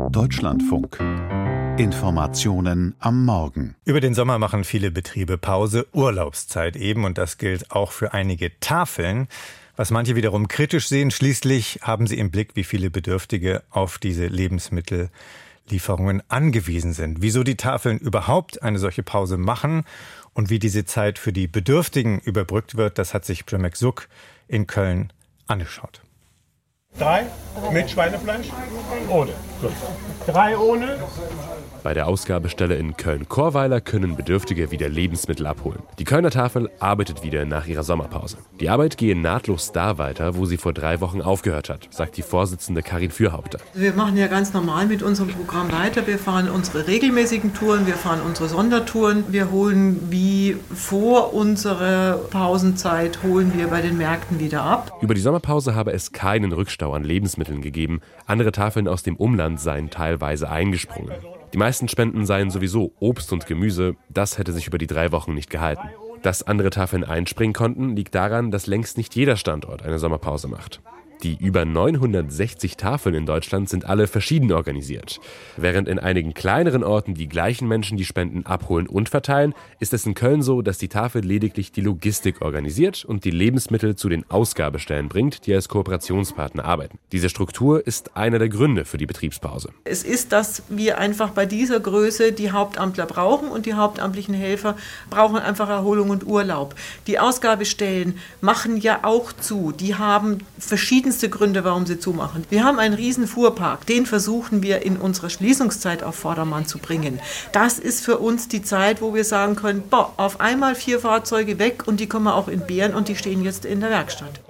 Deutschlandfunk. Informationen am Morgen. Über den Sommer machen viele Betriebe Pause, Urlaubszeit eben, und das gilt auch für einige Tafeln. Was manche wiederum kritisch sehen, schließlich haben sie im Blick, wie viele Bedürftige auf diese Lebensmittellieferungen angewiesen sind. Wieso die Tafeln überhaupt eine solche Pause machen und wie diese Zeit für die Bedürftigen überbrückt wird, das hat sich Przemek Suk in Köln angeschaut. 3 mit Schweinefleisch? Ohne. Gut. 3 ohne. Bei der Ausgabestelle in Köln-Chorweiler können Bedürftige wieder Lebensmittel abholen. Die Kölner Tafel arbeitet wieder nach ihrer Sommerpause. Die Arbeit gehe nahtlos da weiter, wo sie vor 3 Wochen aufgehört hat, sagt die Vorsitzende Karin Fürhaupter. Wir machen ja ganz normal mit unserem Programm weiter. Wir fahren unsere regelmäßigen Touren, wir fahren unsere Sondertouren. Wir holen wie vor unserer Pausenzeit, holen wir bei den Märkten wieder ab. Über die Sommerpause habe es keinen Rückstau an Lebensmitteln gegeben. Andere Tafeln aus dem Umland seien teilweise eingesprungen. Die meisten Spenden seien sowieso Obst und Gemüse. Das hätte sich über die 3 Wochen nicht gehalten. Dass andere Tafeln einspringen konnten, liegt daran, dass längst nicht jeder Standort eine Sommerpause macht. Die über 960 Tafeln in Deutschland sind alle verschieden organisiert. Während in einigen kleineren Orten die gleichen Menschen die Spenden abholen und verteilen, ist es in Köln so, dass die Tafel lediglich die Logistik organisiert und die Lebensmittel zu den Ausgabestellen bringt, die als Kooperationspartner arbeiten. Diese Struktur ist einer der Gründe für die Betriebspause. Es ist, dass wir einfach bei dieser Größe die Hauptamtler brauchen und die hauptamtlichen Helfer brauchen einfach Erholung und Urlaub. Die Ausgabestellen machen ja auch zu. Die haben verschiedene Gründe, warum sie zumachen. Wir haben einen riesen Fuhrpark, den versuchen wir in unserer Schließungszeit auf Vordermann zu bringen. Das ist für uns die Zeit, wo wir sagen können, auf einmal 4 Fahrzeuge weg und die kommen auch in Beeren und die stehen jetzt in der Werkstatt.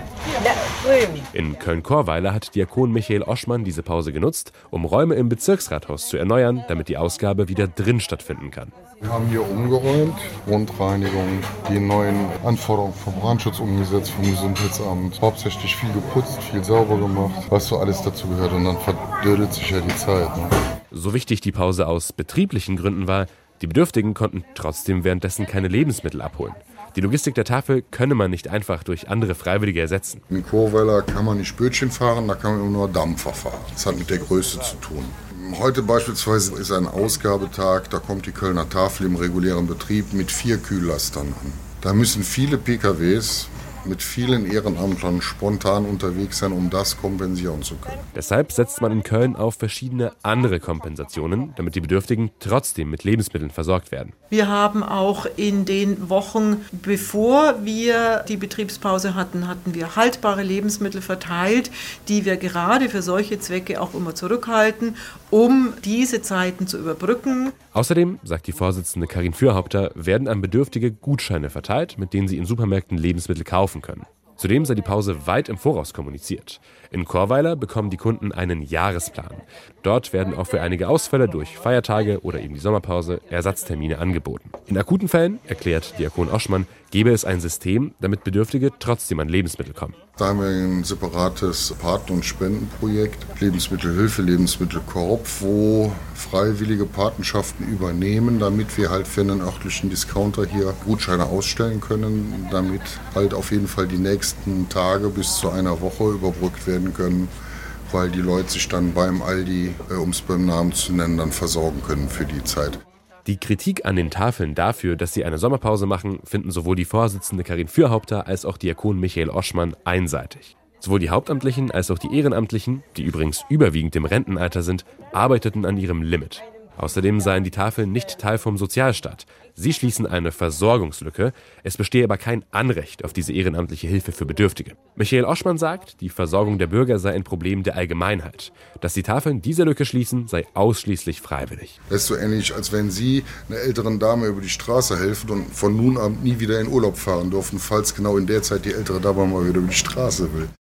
In Köln-Chorweiler hat Diakon Michael Oschmann diese Pause genutzt, um Räume im Bezirksrathaus zu erneuern, damit die Ausgabe wieder drin stattfinden kann. Wir haben hier umgeräumt, Grundreinigung, die neuen Anforderungen vom Brandschutz umgesetzt, vom Gesundheitsamt. Hauptsächlich viel geputzt, viel sauber gemacht, was so alles dazu gehört. Und dann verdödelt sich ja die Zeit. Ne? So wichtig die Pause aus betrieblichen Gründen war, die Bedürftigen konnten trotzdem währenddessen keine Lebensmittel abholen. Die Logistik der Tafel könne man nicht einfach durch andere Freiwillige ersetzen. In Chorweiler kann man nicht Bötchen fahren, da kann man immer nur Dampfer fahren. Das hat mit der Größe zu tun. Heute beispielsweise ist ein Ausgabetag, da kommt die Kölner Tafel im regulären Betrieb mit 4 Kühllastern an. Da müssen viele PKWs mit vielen Ehrenamtlern spontan unterwegs sein, um das kompensieren zu können. Deshalb setzt man in Köln auf verschiedene andere Kompensationen, damit die Bedürftigen trotzdem mit Lebensmitteln versorgt werden. Wir haben auch in den Wochen, bevor wir die Betriebspause hatten wir haltbare Lebensmittel verteilt, die wir gerade für solche Zwecke auch immer zurückhalten, um diese Zeiten zu überbrücken. Außerdem, sagt die Vorsitzende Karin Fürhaupter, werden an Bedürftige Gutscheine verteilt, mit denen sie in Supermärkten Lebensmittel kaufen können. Zudem sei die Pause weit im Voraus kommuniziert. In Chorweiler bekommen die Kunden einen Jahresplan. Dort werden auch für einige Ausfälle durch Feiertage oder eben die Sommerpause Ersatztermine angeboten. In akuten Fällen, erklärt Diakon Oschmann, gäbe es ein System, damit Bedürftige trotzdem an Lebensmittel kommen. Da haben wir ein separates Paten- und Spendenprojekt, Lebensmittelhilfe, Lebensmittelkorb, wo freiwillige Patenschaften übernehmen, damit wir halt für einen örtlichen Discounter hier Gutscheine ausstellen können, damit halt auf jeden Fall die nächsten Tage bis zu einer Woche überbrückt werden können, weil die Leute sich dann beim Aldi, um es beim Namen zu nennen, dann versorgen können für die Zeit. Die Kritik an den Tafeln dafür, dass sie eine Sommerpause machen, finden sowohl die Vorsitzende Karin Fürhaupter als auch Diakon Michael Oschmann einseitig. Sowohl die Hauptamtlichen als auch die Ehrenamtlichen, die übrigens überwiegend im Rentenalter sind, arbeiteten an ihrem Limit. Außerdem seien die Tafeln nicht Teil vom Sozialstaat. Sie schließen eine Versorgungslücke. Es bestehe aber kein Anrecht auf diese ehrenamtliche Hilfe für Bedürftige. Michael Oschmann sagt, die Versorgung der Bürger sei ein Problem der Allgemeinheit. Dass die Tafeln diese Lücke schließen, sei ausschließlich freiwillig. Das ist so ähnlich, als wenn Sie einer älteren Dame über die Straße helfen und von nun an nie wieder in Urlaub fahren dürfen, falls genau in der Zeit die ältere Dame mal wieder über die Straße will.